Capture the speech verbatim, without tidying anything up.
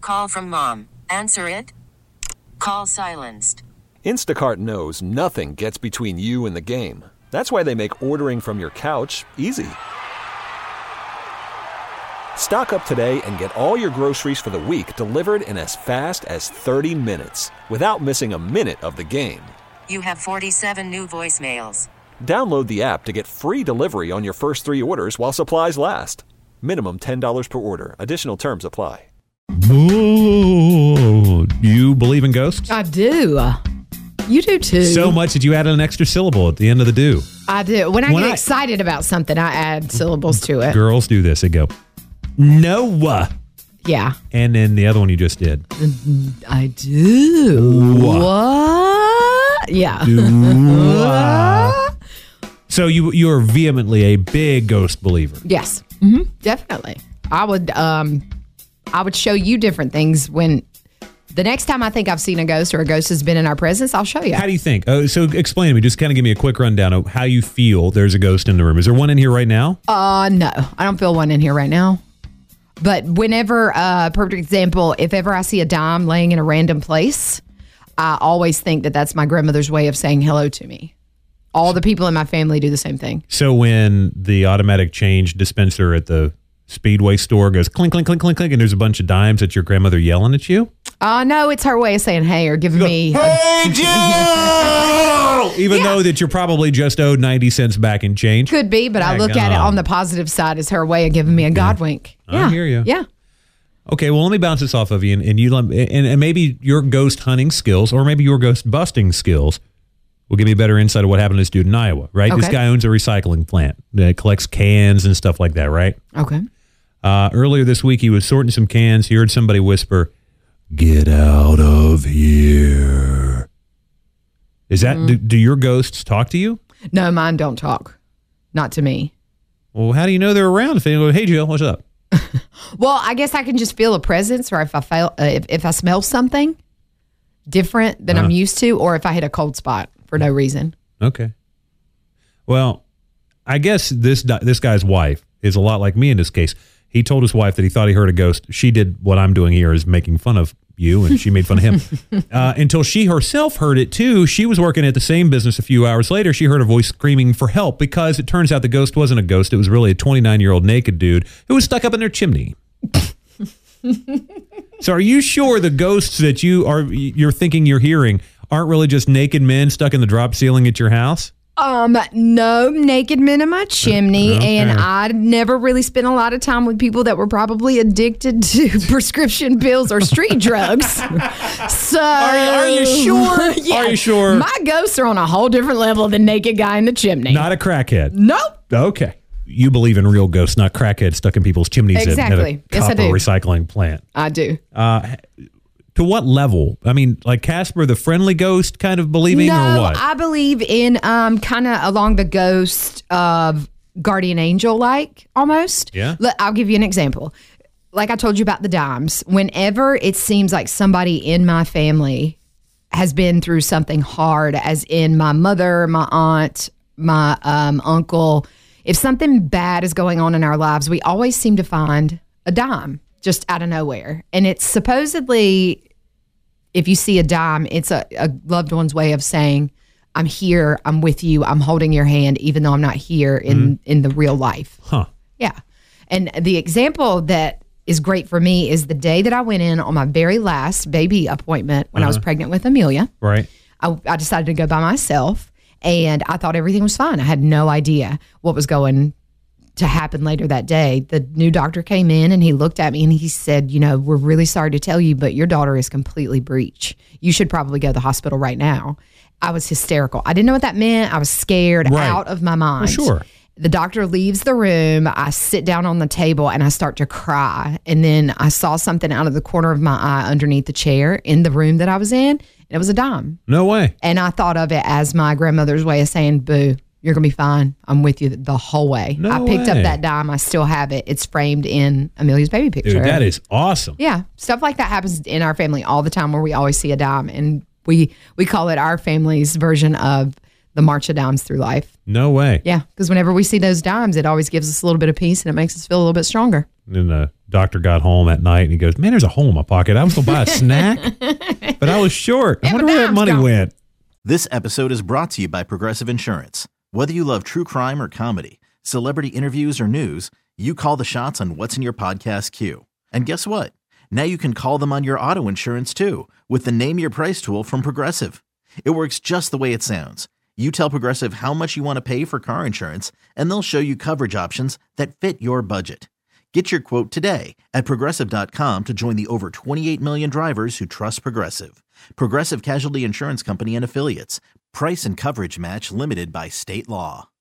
call from mom. Answer it. Call silenced. Instacart knows nothing gets between you and the game. That's why they make ordering from your couch easy. Stock up today and get all your groceries for the week delivered in as fast as thirty minutes without missing a minute of the game. You have forty-seven new voicemails. Download the app to get free delivery on your first three orders while supplies last. Minimum ten dollars per order. Additional terms apply. Ooh, you believe in ghosts? I do. You do too. So much that you added an extra syllable at the end of the do. I do. When I When get I- excited about something, I add syllables to it. Girls do this. They go, no. Yeah. And then the other one you just did. I do. What? What? Yeah. Do- So you you are vehemently a big ghost believer. Yes. Mm-hmm. Definitely. I would um I would show you different things when the next time I think I've seen a ghost or a ghost has been in our presence, I'll show you. How do you think? Oh, so explain to me. Just kind of give me a quick rundown of how you feel there's a ghost in the room. Is there one in here right now? Uh no. I don't feel one in here right now. But whenever, uh, perfect example, if ever I see a dime laying in a random place, I always think that that's my grandmother's way of saying hello to me. All the people in my family do the same thing. So when the automatic change dispenser at the Speedway store goes clink, clink, clink, clink, clink, and there's a bunch of dimes, that's your grandmother yelling at you? Uh, no, it's her way of saying hey or giving me. Hey, Joe! Even yeah. though that you're probably just owed ninety cents back in change. Could be, but I look at it on the positive side as her way of giving me a God wink. Yeah. I hear you. Yeah. Okay, well, let me bounce this off of you, and, and you and, and maybe your ghost hunting skills, or maybe your ghost busting skills, will give me a better insight of what happened to this dude in Iowa, right? Okay. This guy owns a recycling plant that collects cans and stuff like that, right? Okay. Uh, earlier this week, he was sorting some cans. He heard somebody whisper, "Get out of here." Is that, mm. do, do your ghosts talk to you? No, mine don't talk. Not to me. Well, how do you know they're around? If they go, "Hey, Jill, what's up?" Well, I guess I can just feel a presence, or if I feel, uh, if, if I smell something different than uh, I'm used to, or if I hit a cold spot for no reason. Okay. Well, I guess this this guy's wife is a lot like me in this case. He told his wife that he thought he heard a ghost. She did what I'm doing here, is making fun of you, and she made fun of him. Uh, until she herself heard it too. She was working at the same business a few hours later. She heard a voice screaming for help, because it turns out the ghost wasn't a ghost. It was really a twenty-nine-year-old naked dude who was stuck up in their chimney. So are you sure the ghosts that you are you're thinking you're hearing aren't really just naked men stuck in the drop ceiling at your house? Um, no naked men in my chimney, okay. and I never really spent a lot of time with people that were probably addicted to prescription pills or street drugs. So, are you, are you sure? Yeah, are you sure? My ghosts are on a whole different level than naked guy in the chimney. Not a crackhead. Nope. Okay. You believe in real ghosts, not crackheads stuck in people's chimneys exactly. at, at a yes, copper I do. recycling plant. I do. Uh, to what level? I mean, like Casper the Friendly Ghost kind of believing, no, or what? I believe in um, kind of along the ghost of guardian angel, like almost. Yeah. Look, I'll give you an example. Like I told you about the dimes. Whenever it seems like somebody in my family has been through something hard, as in my mother, my aunt, my um, uncle, if something bad is going on in our lives, we always seem to find a dime just out of nowhere. And it's supposedly, if you see a dime, it's a, a loved one's way of saying, I'm here, I'm with you, I'm holding your hand, even though I'm not here in, mm. in the real life. Huh. Yeah. And the example that is great for me is the day that I went in on my very last baby appointment when uh-huh. I was pregnant with Amelia. Right. I, I decided to go by myself, and I thought everything was fine. I had no idea what was going to happen later that day. The new doctor came in and he looked at me and he said, you know, we're really sorry to tell you, but your daughter is completely breech. You should probably go to the hospital right now. I was hysterical. I didn't know what that meant. I was scared right. out of my mind. Well, sure. The doctor leaves the room. I sit down on the table and I start to cry. And then I saw something out of the corner of my eye underneath the chair in the room that I was in. And it was a dime. No way. And I thought of it as my grandmother's way of saying, boo, you're going to be fine. I'm with you the whole way. No I picked way. up that dime. I still have it. It's framed in Amelia's baby picture. Dude, that is awesome. Yeah. Stuff like that happens in our family all the time, where we always see a dime. And we, we call it our family's version of the march of dimes through life. No way. Yeah, because whenever we see those dimes, it always gives us a little bit of peace and it makes us feel a little bit stronger. And then the doctor got home at night and he goes, man, there's a hole in my pocket. I was going to buy a snack, but I was short. I Yeah, wonder but where that dime's money gone. went. This episode is brought to you by Progressive Insurance. Whether you love true crime or comedy, celebrity interviews or news, you call the shots on what's in your podcast queue. And guess what? Now you can call them on your auto insurance too with the Name Your Price tool from Progressive. It works just the way it sounds. You tell Progressive how much you want to pay for car insurance, and they'll show you coverage options that fit your budget. Get your quote today at Progressive dot com to join the over twenty-eight million drivers who trust Progressive. Progressive Casualty Insurance Company and Affiliates. Price and coverage match limited by state law.